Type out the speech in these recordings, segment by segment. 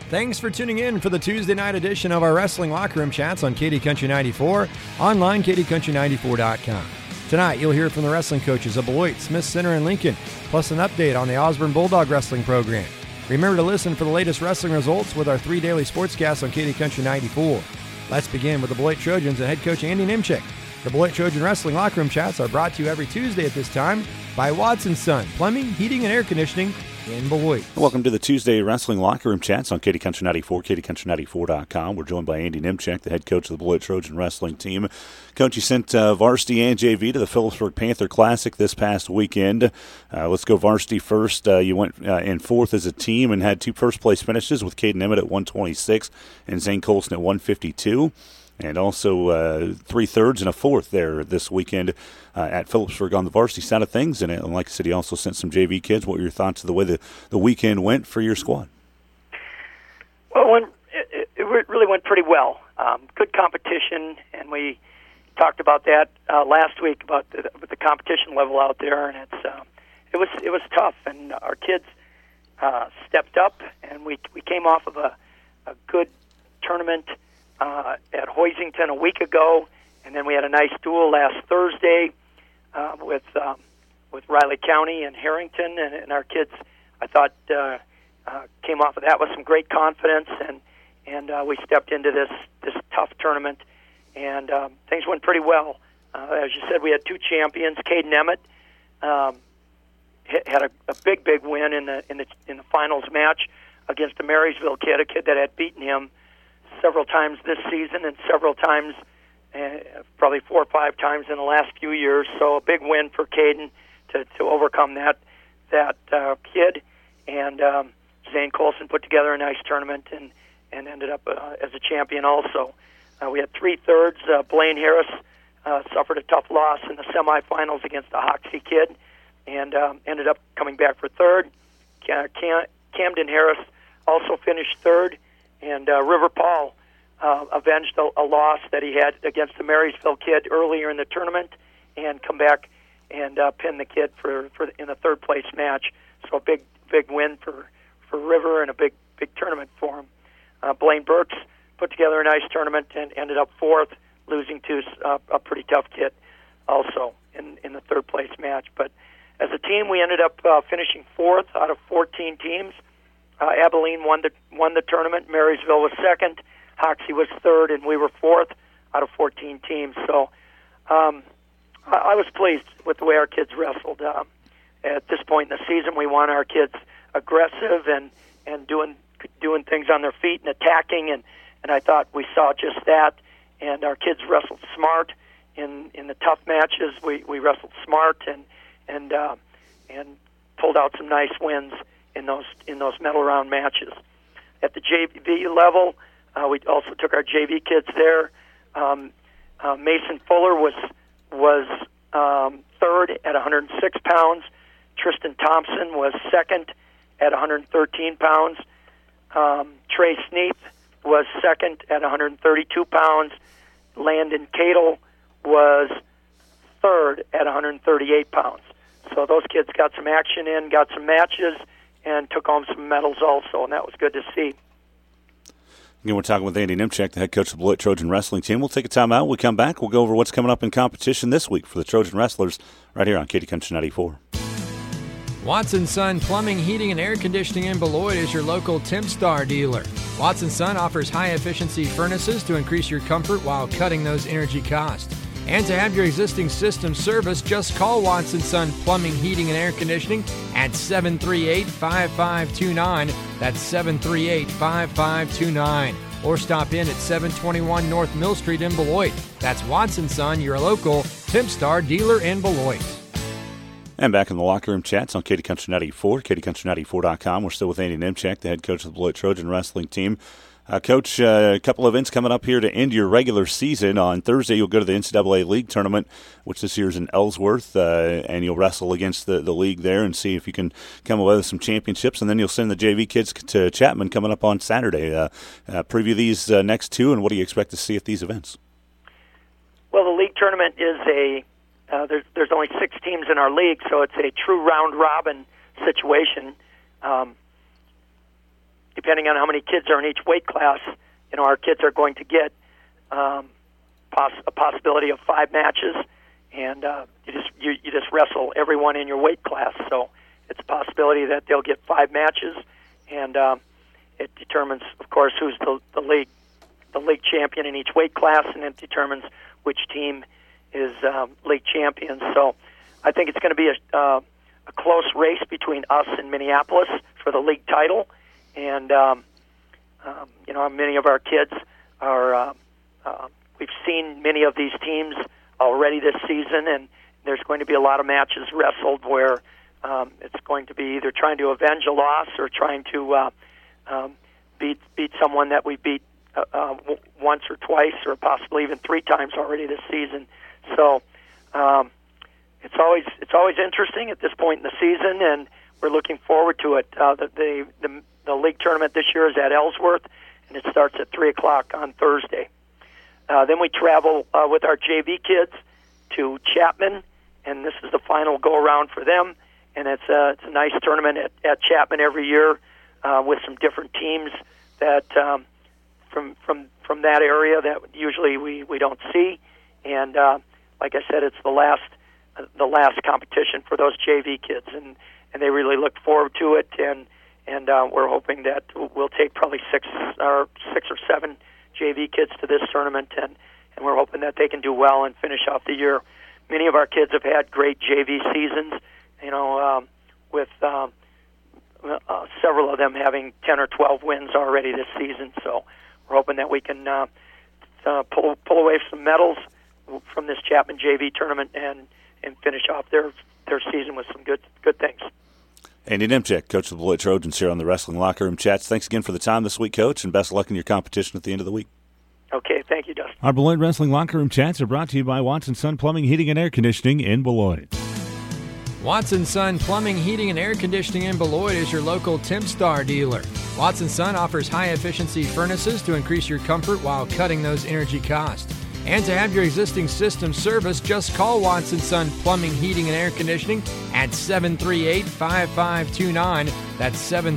Thanks for tuning in for the Tuesday night edition of our Wrestling Locker Room Chats on KD Country 94, online KDCountry94.com. Tonight, you'll hear from the wrestling coaches of Beloit, Smith Center, and Lincoln, plus an update on the Osborne Bulldog Wrestling program. Remember to listen for the latest wrestling results with our 3 daily sportscasts on KD Country 94. Let's begin with the Beloit Trojans and head coach Andy Nimchik. The Beloit Trojan Wrestling Locker Room Chats are brought to you every Tuesday at this time by Watson Son, Plumbing, Heating, and Air Conditioning in Beloit. Welcome to the Tuesday Wrestling Locker Room Chats on KD Country 94, KDCountry94.com. We're joined by Andy Nimchik, the head coach of the Beloit Trojan Wrestling team. Coach, you sent varsity and JV to the Phillipsburg Panther Classic this past weekend. Let's go varsity first. You went in fourth as a team and had 2 first-place finishes with Caden Emmett at 126 and Zane Colson at 152. And also 3 thirds and a fourth there this weekend at Phillipsburg on the varsity side of things. And like I said, you also sent some JV kids. What were your thoughts of the way the weekend went for your squad? Well, it really went pretty well. Good competition, and we talked about that last week about the competition level out there, and it was tough. And our kids stepped up, and we came off of a good tournament at Hoisington a week ago, and then we had a nice duel last Thursday with Riley County and Harrington, and our kids, I thought, came off of that with some great confidence, and we stepped into this tough tournament, and things went pretty well. As you said, we had 2 champions. Caden Emmett had a big win in the finals match against a Marysville kid, a kid that had beaten him several times this season and several times, probably 4 or 5 times in the last few years. So a big win for Caden to overcome that kid. And Zane Colson put together a nice tournament and ended up as a champion also. We had 3 thirds. Blaine Harris suffered a tough loss in the semifinals against a Hoxie kid and ended up coming back for third. Camden Harris also finished third. And River Paul avenged a loss that he had against the Marysville kid earlier in the tournament, and come back and pin the kid in the third place match. So a big win for River and a big tournament for him. Blaine Burks put together a nice tournament and ended up fourth, losing to a pretty tough kid also in the third place match. But as a team, we ended up finishing fourth out of 14 teams. Abilene won the tournament. Marysville was second. Hoxie was third, and we were fourth out of 14 teams. So I was pleased with the way our kids wrestled. At this point in the season, we want our kids aggressive and doing things on their feet and attacking, and I thought we saw just that. And our kids wrestled smart in the tough matches. We wrestled smart and pulled out some nice wins in those medal round matches. At the JV level, we also took our JV kids there. Mason Fuller was third at 106 pounds. Tristan Thompson was second at 113 pounds. Trey Sneath was second at 132 pounds. Landon Cadle was third at 138 pounds. So those kids got some action in, got some matches, and took home some medals also, and that was good to see. Again, we're talking with Andy Nimchik, the head coach of the Beloit Trojan Wrestling team. We'll take a time out. We'll come back. We'll go over what's coming up in competition this week for the Trojan Wrestlers right here on KD Country 94. Watson Son Plumbing, Heating, and Air Conditioning in Beloit is your local TempStar dealer. Watson Son offers high-efficiency furnaces to increase your comfort while cutting those energy costs. And to have your existing system serviced, just call Watson Son Plumbing, Heating, and Air Conditioning at 738-5529. That's 738-5529. Or stop in at 721 North Mill Street in Beloit. That's Watson Son, your local TempStar dealer in Beloit. And back in the locker room chats on KD Country 94, KDCountry94.com. We're still with Andy Nimchik, the head coach of the Beloit Trojan Wrestling team. Coach, a couple of events coming up here to end your regular season. On Thursday, you'll go to the NCAA League Tournament, which this year is in Ellsworth, and you'll wrestle against the league there and see if you can come away with some championships. And then you'll send the JV kids to Chapman coming up on Saturday. Preview these next 2, and what do you expect to see at these events? Well, the league tournament is there's only 6 teams in our league, so it's a true round-robin situation. depending on how many kids are in each weight class, our kids are going to get a possibility of 5 matches, and you just wrestle everyone in your weight class. So it's a possibility that they'll get 5 matches, and it determines, of course, who's the league champion in each weight class, and it determines which team is league champions. So I think it's going to be a close race between us and Minneapolis for the league title, and many of our kids are. We've seen many of these teams already this season, and there's going to be a lot of matches wrestled where it's going to be either trying to avenge a loss or trying to beat someone that we beat once or twice or possibly even 3 times already this season. So it's always interesting at this point in the season, and we're looking forward to it. The league tournament this year is at Ellsworth, and it starts at 3:00 on Thursday. Then we travel with our JV kids to Chapman, and this is the final go-around for them. And it's a nice tournament at Chapman every year with some different teams that from that area that usually we don't see. And like I said, it's the last competition for those JV kids, and they really look forward to it. And we're hoping that we'll take probably 6 or 7 JV kids to this tournament, and we're hoping that they can do well and finish off the year. Many of our kids have had great JV seasons, with several of them having 10 or 12 wins already this season. So we're hoping that we can pull away some medals from this Chapman JV tournament and finish off their season with some good things. Andy Nemchek, coach of the Beloit Trojans, here on the Wrestling Locker Room Chats. Thanks again for the time this week, Coach, and best of luck in your competition at the end of the week. Okay, thank you, Dustin. Our Beloit Wrestling Locker Room Chats are brought to you by Watson Sun Plumbing, Heating, and Air Conditioning in Beloit. Watson Sun Plumbing, Heating, and Air Conditioning in Beloit is your local Tempstar dealer. Watson Sun offers high-efficiency furnaces to increase your comfort while cutting those energy costs. And to have your existing system serviced, just call Watson Sun Plumbing, Heating, and Air Conditioning at 738-5529. That's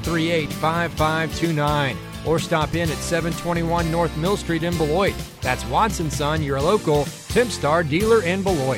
738-5529. Or stop in at 721 North Mill Street in Beloit. That's Watson Sun, your local Tempstar dealer in Beloit.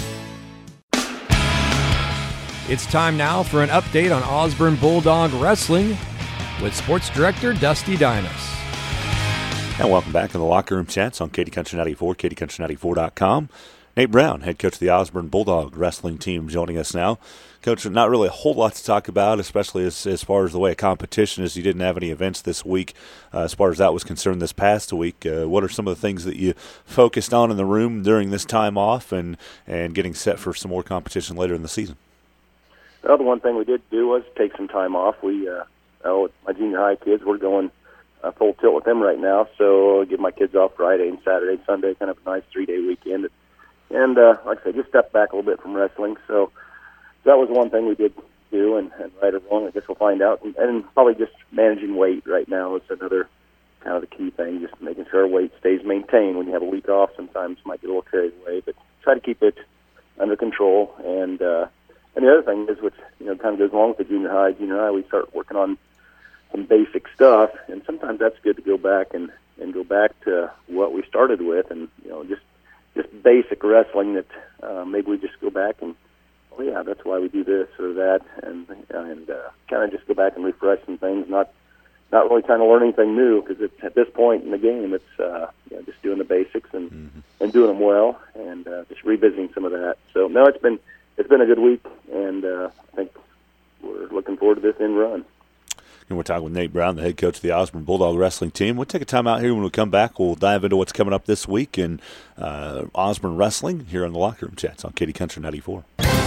It's time now for an update on Osborne Bulldog Wrestling with Sports Director Dusty Dinas. And welcome back to the Locker Room Chats on Katy Country 94, KatyCountry94.com. Nate Brown, head coach of the Osborne Bulldog Wrestling team, joining us now. Coach, not really a whole lot to talk about, especially as far as the way a competition is. You didn't have any events this week as far as that was concerned this past week. What are some of the things that you focused on in the room during this time off and getting set for some more competition later in the season? Well, the one thing we did do was take some time off. We, my junior high kids, we're going full tilt with them right now, so I'll give my kids off Friday and Saturday and Sunday, kind of a nice 3-day weekend. And like I said, just step back a little bit from wrestling. So that was one thing we did do, and right or wrong, I guess we'll find out. And probably just managing weight right now is another kind of the key thing, just making sure our weight stays maintained. When you have a week off, sometimes you might get a little carried away, but try to keep it under control. And the other thing is, which kind of goes along with the junior high, we start working on some basic stuff, and sometimes that's good to go back and go back to what we started with, and just basic wrestling that maybe we just go back and, oh yeah, that's why we do this or that, and kind of just go back and refresh some things, not really trying to learn anything new, because at this point in the game, it's just doing the basics and doing them well, and just revisiting some of that. So no, it's been a good week, and I think we're looking forward to this end run. And we're talking with Nate Brown, the head coach of the Osborne Bulldog Wrestling team. We'll take a time out here. When we come back, we'll dive into what's coming up this week in Osborne Wrestling here on the Locker Room Chats on Katy Country 94.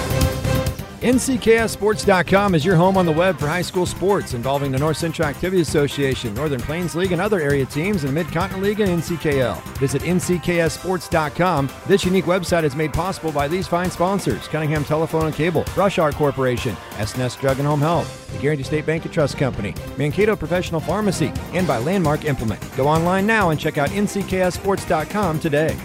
NCKSports.com is your home on the web for high school sports involving the North Central Activity Association, Northern Plains League, and other area teams in the Mid-Continent League and NCKL. Visit NCKSports.com. This unique website is made possible by these fine sponsors: Cunningham Telephone and Cable, Rush Art Corporation, S&S Drug and Home Health, the Guarantee State Bank and Trust Company, Mankato Professional Pharmacy, and by Landmark Implement. Go online now and check out NCKSports.com today.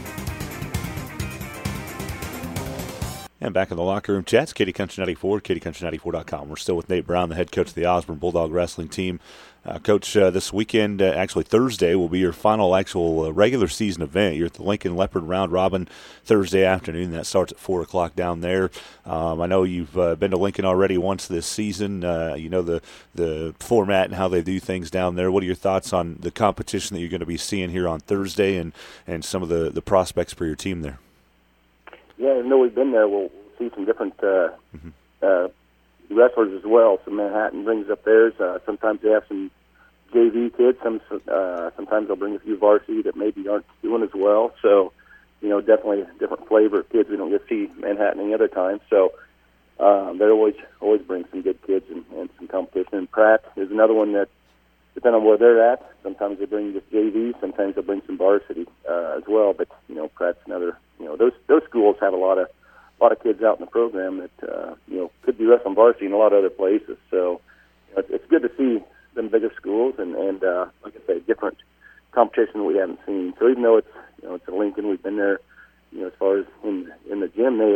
And back in the Locker Room Chats, Katy Country 94, KatyCountry94.com. We're still with Nate Brown, the head coach of the Osborne Bulldog Wrestling team. Coach, this weekend, actually Thursday, will be your final actual regular season event. You're at the Lincoln Leopard Round Robin Thursday afternoon. That starts at 4 o'clock down there. I know you've been to Lincoln already once this season. You know the format and how they do things down there. What are your thoughts on the competition that you're going to be seeing here on Thursday and some of the prospects for your team there? Yeah, I know we've been there. We'll see some different wrestlers as well. So Manhattan brings up theirs. Sometimes they have some JV kids. Sometimes they'll bring a few varsity that maybe aren't doing as well. So, definitely a different flavor of kids we don't get to see Manhattan any other time. So they always bring some good kids and some competition. And Pratt is another one that, depending on where they're at, sometimes they bring just JV, sometimes they'll bring some varsity as well. But Pratt's another. Those schools have a lot of kids out in the program that could be wrestling varsity in a lot of other places. So it's good to see them bigger schools and like I say, different competition that we haven't seen. So even though it's it's in Lincoln, we've been there. As far as in the gym there,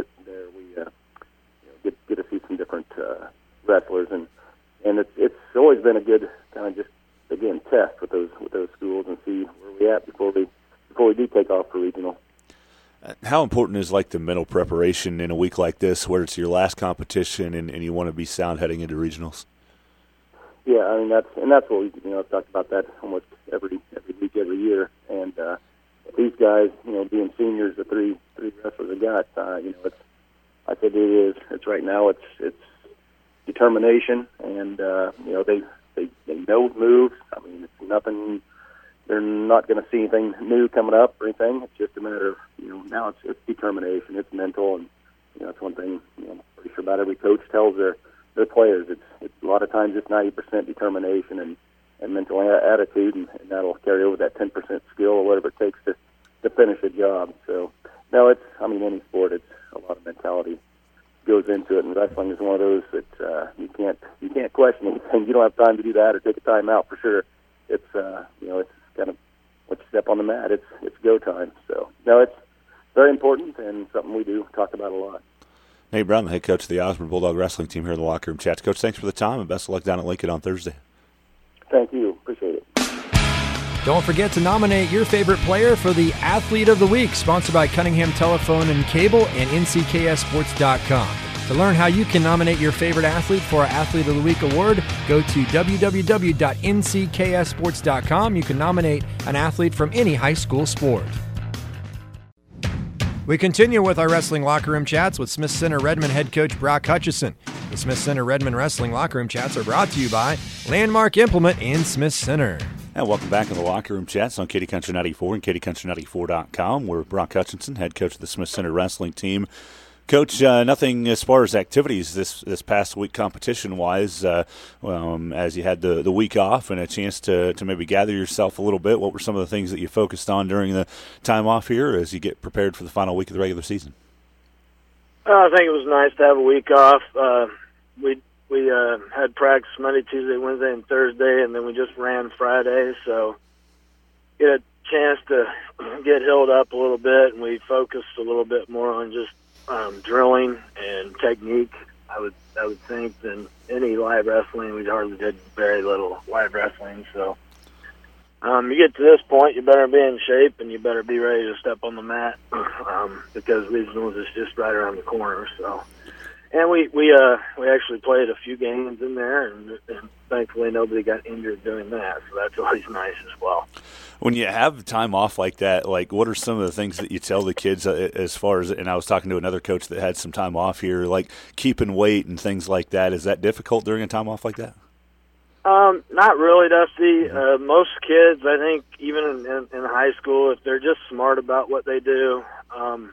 we get to see some different wrestlers and it's always been a good kind of just again test with those schools and see where we at before we do take off for regional. How important is the mental preparation in a week like this, where it's your last competition and you want to be sound heading into regionals? Yeah, I mean that's what we I've talked about that almost every week, every year, and these guys being seniors, the three wrestlers I got, it's like I said, it's right now it's determination, and they know moves. I mean it's nothing. They're not going to see anything new coming up or anything. It's just a matter of, now it's determination, it's mental, and, that's one thing, I'm pretty sure about every coach tells their players. It's a lot of times it's 90% determination and mental attitude, and that'll carry over that 10% skill or whatever it takes to finish a job. So, no, any sport, it's a lot of mentality goes into it, and wrestling is one of those that you can't question anything. You don't have time to do that or take a time out for sure. It's it's kind of once you step on the mat, it's go time. So no, it's very important and something we do talk about a lot. Nate Brown, the head coach of the Osborne Bulldog Wrestling team here in the Locker Room Chats. Coach, thanks for the time and best of luck down at Lincoln on Thursday. Thank you. Appreciate it. Don't forget to nominate your favorite player for the Athlete of the Week, sponsored by Cunningham Telephone and Cable and NCKSports.com. To learn how you can nominate your favorite athlete for our Athlete of the Week award, go to www.ncksports.com. You can nominate an athlete from any high school sport. We continue with our Wrestling Locker Room Chats with Smith Center Redmond head coach Brock Hutchison. The Smith Center Redmond Wrestling Locker Room Chats are brought to you by Landmark Implement in Smith Center. And welcome back to the Locker Room Chats on Katy Country 94 and KatyCountry94.com. We're Brock Hutchinson, head coach of the Smith Center Wrestling team. Coach, nothing as far as activities this past week competition-wise, as you had the week off and a chance to maybe gather yourself a little bit. What were some of the things that you focused on during the time off here as you get prepared for the final week of the regular season? I think it was nice to have a week off. We had practice Monday, Tuesday, Wednesday, and Thursday, and then we just ran Friday, so get a chance to get healed up a little bit, and we focused a little bit more on just drilling and technique, I would think, than any live wrestling. We hardly did very little live wrestling. So you get to this point, you better be in shape and you better be ready to step on the mat because regionals is just right around the corner. So, and we actually played a few games in there, and thankfully nobody got injured doing that. So that's always nice as well. When you have time off like that, what are some of the things that you tell the kids as far as, and I was talking to another coach that had some time off here, keeping weight and things like that. Is that difficult during a time off like that? Not really, Dusty. Most kids, I think, even in high school, if they're just smart about what they do, when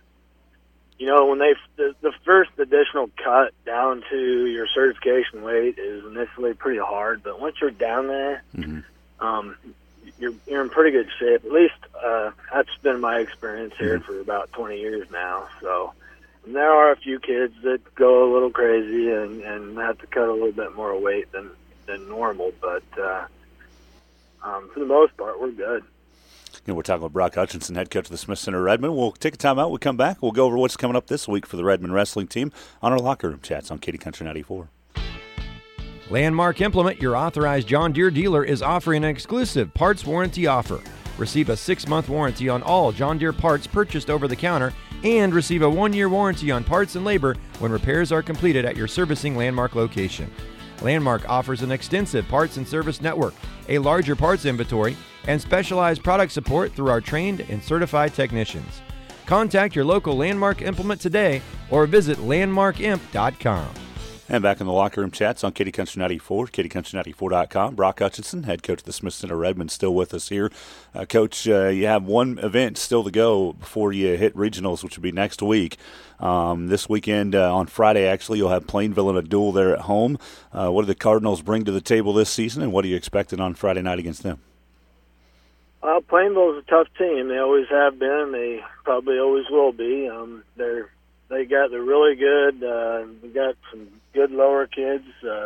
the first additional cut down to your certification weight is initially pretty hard, but once you're down there, you're in pretty good shape. At least that's been my experience here for about 20 years now. So and there are a few kids that go a little crazy and have to cut a little bit more weight than normal, but for the most part, we're good. We're talking with Brock Hutchinson, head coach of the Smith Center Redmond. We'll take a time out. We'll come back. We'll go over what's coming up this week for the Redmond wrestling team on our Locker Room Chats on Katy Country 94. Landmark Implement, your authorized John Deere dealer, is offering an exclusive parts warranty offer. Receive a 6-month warranty on all John Deere parts purchased over the counter and receive a 1-year warranty on parts and labor when repairs are completed at your servicing Landmark location. Landmark offers an extensive parts and service network, a larger parts inventory, and specialized product support through our trained and certified technicians. Contact your local Landmark Implement today or visit landmarkimp.com. And back in the locker room chats on Kitty Country 94, kittycountry94.com. Brock Hutchinson, head coach of the Smith Center Redmen, still with us here. Coach, you have one event still to go before you hit regionals, which will be next week. This weekend, on Friday, actually, you'll have Plainville in a duel there at home. What do the Cardinals bring to the table this season, and what are you expecting on Friday night against them? Plainville's a tough team. They always have been. They probably always will be. They're really good. We got some good lower kids.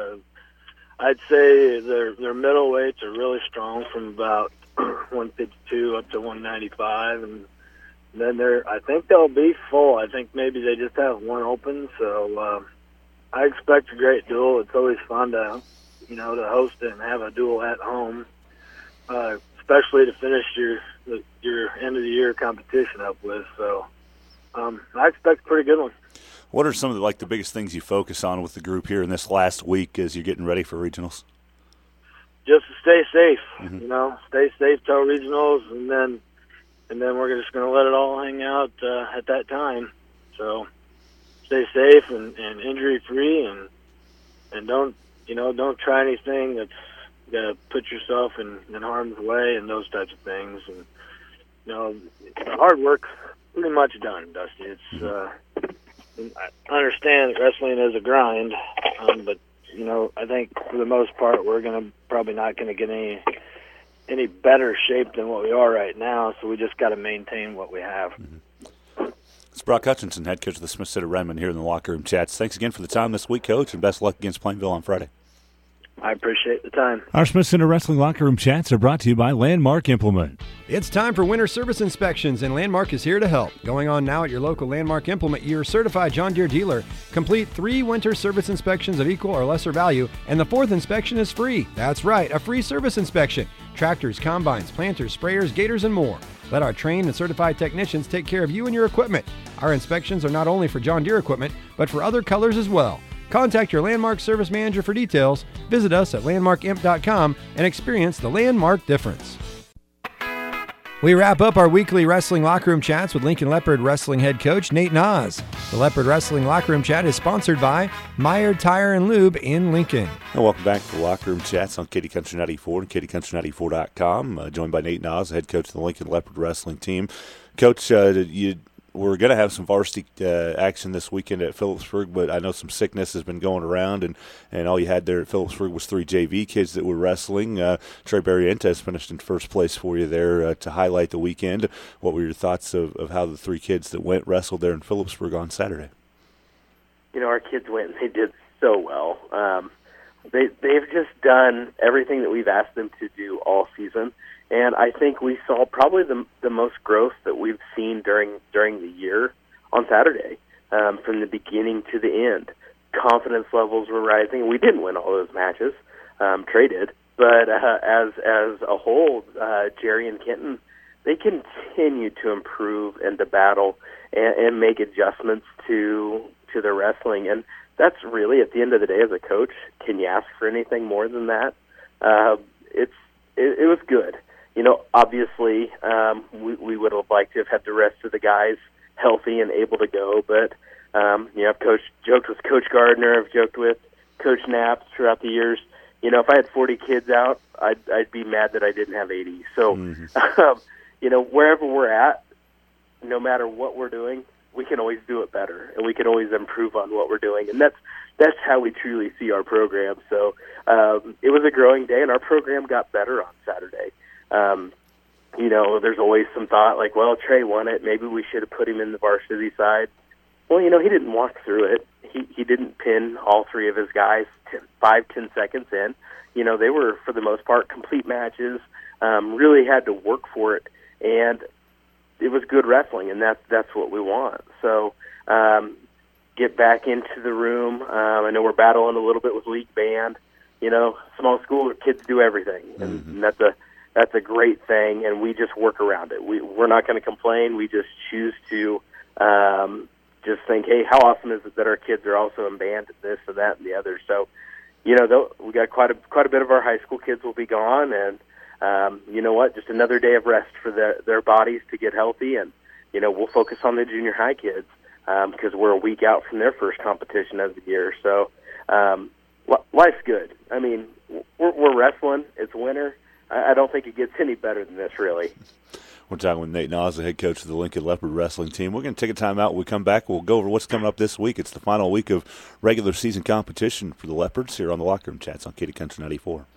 I'd say their middleweights are really strong, from about 152 up to 195, and then I think they'll be full. I think maybe they just have one open. So I expect a great duel. It's always fun to host it and have a duel at home, especially to finish your end of the year competition up with. So I expect a pretty good one. What are some of the biggest things you focus on with the group here in this last week as you're getting ready for regionals? Just to stay safe, Mm-hmm. Stay safe till regionals, and then we're just going to let it all hang out at that time. So stay safe and injury free, and don't try anything that's going to put yourself in harm's way and those types of things. And the hard work's pretty much done, Dusty. It's I understand that wrestling is a grind, but I think for the most part we're probably not going to get any better shape than what we are right now. So we just got to maintain what we have. Mm-hmm. It's Brock Hutchinson, head coach of the Smith Center Redmen, here in the locker room chats. Thanks again for the time this week, Coach, and best of luck against Plainville on Friday. I appreciate the time. Our Smith Center Wrestling Locker Room chats are brought to you by Landmark Implement. It's time for winter service inspections, and Landmark is here to help. Going on now at your local Landmark Implement, your certified John Deere dealer. Complete 3 winter service inspections of equal or lesser value, and the 4th inspection is free. That's right, a free service inspection. Tractors, combines, planters, sprayers, gators, and more. Let our trained and certified technicians take care of you and your equipment. Our inspections are not only for John Deere equipment, but for other colors as well. Contact your Landmark service manager for details. Visit us at landmarkimp.com and experience the Landmark difference. We wrap up our weekly wrestling locker room chats with Lincoln Leopard Wrestling head coach Nate Nas. The Leopard Wrestling Locker Room Chat is sponsored by Meyer Tire and Lube in Lincoln. And welcome back to the Locker Room Chats on Kitty Country 94 and kittycountry94.com. Joined by Nate Nas, head coach of the Lincoln Leopard Wrestling team. Coach, we're going to have some varsity action this weekend at Phillipsburg, but I know some sickness has been going around, and all you had there at Phillipsburg was 3 JV kids that were wrestling. Trey Barrientos finished in first place for you there to highlight the weekend. What were your thoughts of how the 3 kids that went wrestled there in Phillipsburg on Saturday? Our kids went and they did so well. They've just done everything that we've asked them to do all season. And I think we saw probably the most growth that we've seen during the year on Saturday, from the beginning to the end. Confidence levels were rising. We didn't win all those matches, Trey did, but as a whole, Jerry and Kenton, they continue to improve and to battle and make adjustments to their wrestling. And that's really, at the end of the day, as a coach, can you ask for anything more than that? It was good. Obviously, we would have liked to have had the rest of the guys healthy and able to go, but I've joked with Coach Gardner, I've joked with Coach Knapp throughout the years. If I had 40 kids out, I'd be mad that I didn't have 80. So, wherever we're at, no matter what we're doing, we can always do it better, and we can always improve on what we're doing, and that's how we truly see our program. So it was a growing day, and our program got better on Saturday. There's always some thought like, well, Trey won it. Maybe we should have put him in the varsity side. Well, he didn't walk through it. He didn't pin all 3 of his guys 5-10 seconds in. They were, for the most part, complete matches, really had to work for it, and it was good wrestling, and that's what we want. So get back into the room. I know we're battling a little bit with league band. small school kids do everything, and that's a great thing, and we just work around it. We're not going to complain. We just choose to just think, hey, how awesome is it that our kids are also in band, this and that and the other. So, we got quite a bit of our high school kids will be gone, and you know what? Just another day of rest for their bodies to get healthy, and we'll focus on the junior high kids because we're a week out from their first competition of the year. So life's good. I mean, we're wrestling. It's winter. I don't think it gets any better than this, really. We're talking with Nate Naws, the head coach of the Lincoln Leopard wrestling team. We're going to take a time out. When we come back, we'll go over what's coming up this week. It's the final week of regular season competition for the Leopards here on the Locker Room Chats on Katy Country 94.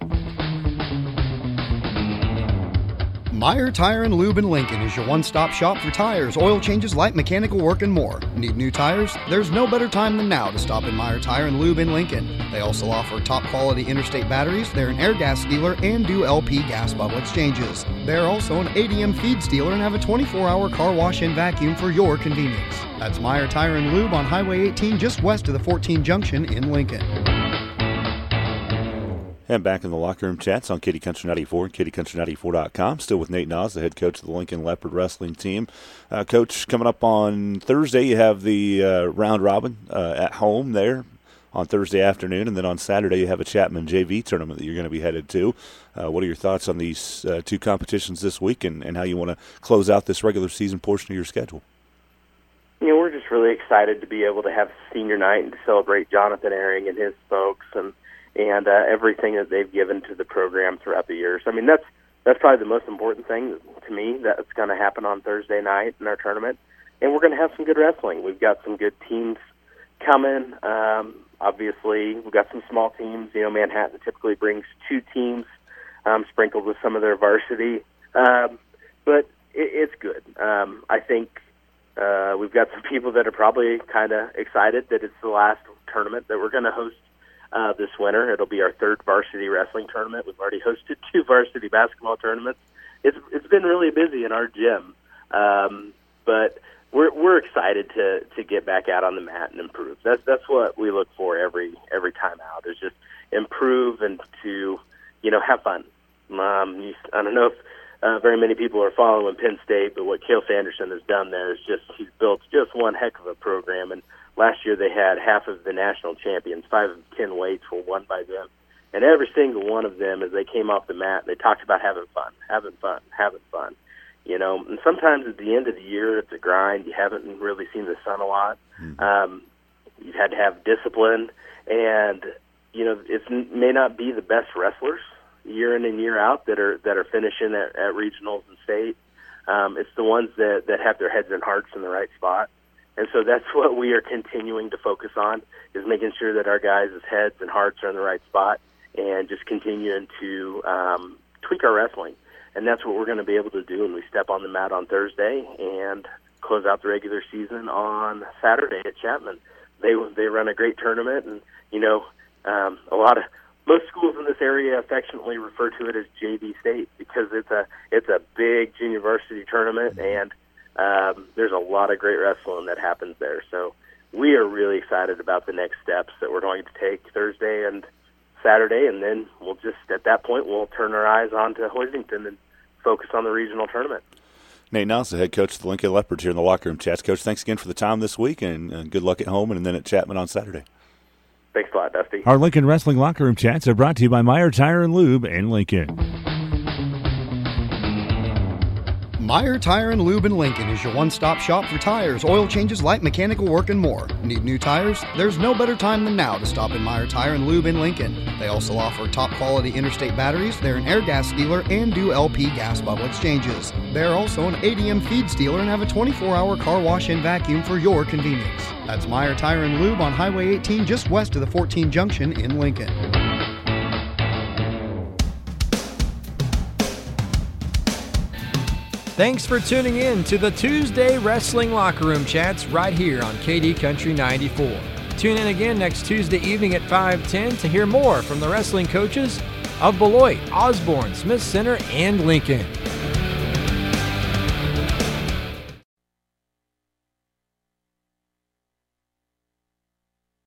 Meyer Tire and Lube in Lincoln is your one-stop shop for tires, oil changes, light mechanical work, and more. Need new tires? There's no better time than now to stop in Meyer Tire and Lube in Lincoln. They also offer top-quality interstate batteries. They're an air gas dealer and do LP gas bottle exchanges. They're also an ADM feeds dealer and have a 24-hour car wash and vacuum for your convenience. That's Meyer Tire and Lube on Highway 18 just west of the 14 Junction in Lincoln. And back in the Locker Room Chats on Katy Country 94 and KatyCountry94.com. Still with Nate Naws, the head coach of the Lincoln Leopard wrestling team. Coach, coming up on Thursday, you have the round robin at home there on Thursday afternoon, and then on Saturday you have a Chapman JV tournament that you're going to be headed to. What are your thoughts on these two competitions this week and how you want to close out this regular season portion of your schedule? We're just really excited to be able to have senior night and to celebrate Jonathan Ehring and his folks and everything that they've given to the program throughout the years. I mean, that's probably the most important thing to me that's going to happen on Thursday night in our tournament. And we're going to have some good wrestling. We've got some good teams coming. Obviously, we've got some small teams. Manhattan typically brings two teams sprinkled with some of their varsity. But it's good. I think we've got some people that are probably kind of excited that it's the last tournament that we're going to host this winter. It'll be our third varsity wrestling tournament. We've already hosted two varsity basketball tournaments. It's been really busy in our gym, but we're excited to get back out on the mat and improve. That's what we look for every time out, is just improve and to have fun. I don't know if very many people are following Penn State, but what Cale Sanderson has done there is he's built just one heck of a program. And last year they had half of the national champions, 5 of 10 weights were won by them. And every single one of them, as they came off the mat, they talked about having fun. And sometimes at the end of the year, it's a grind. You haven't really seen the sun a lot. You've had to have discipline. And, it may not be the best wrestlers year in and year out that are finishing at regionals and state. It's the ones that have their heads and hearts in the right spot. And so that's what we are continuing to focus on, is making sure that our guys' heads and hearts are in the right spot and just continuing to tweak our wrestling. And that's what we're going to be able to do when we step on the mat on Thursday and close out the regular season on Saturday at Chapman. They run a great tournament, and most schools in this area affectionately refer to it as JV State because it's a big junior varsity tournament, and there's a lot of great wrestling that happens there. So we are really excited about the next steps that we're going to take Thursday and Saturday, and then at that point, we'll turn our eyes onto Hoisington and focus on the regional tournament. Nate Naws, the head coach of the Lincoln Leopards here in the Locker Room Chats. Coach, thanks again for the time this week, and good luck at home and then at Chapman on Saturday. Thanks a lot, Dusty. Our Lincoln Wrestling Locker Room Chats are brought to you by Meyer Tire and Lube in Lincoln. Meyer Tire and Lube in Lincoln is your one-stop shop for tires, oil changes, light mechanical work, and more. Need new tires? There's no better time than now to stop in Meyer Tire and Lube in Lincoln. They also offer top-quality interstate batteries. They're an air gas dealer and do LP gas bottle exchanges. They're also an ADM feeds dealer and have a 24-hour car wash and vacuum for your convenience. That's Meyer Tire and Lube on Highway 18 just west of the 14 Junction in Lincoln. Thanks for tuning in to the Tuesday Wrestling Locker Room Chats right here on Katy Country 94. Tune in again next Tuesday evening at 5:10 to hear more from the wrestling coaches of Beloit, Osborne, Smith Center, and Lincoln.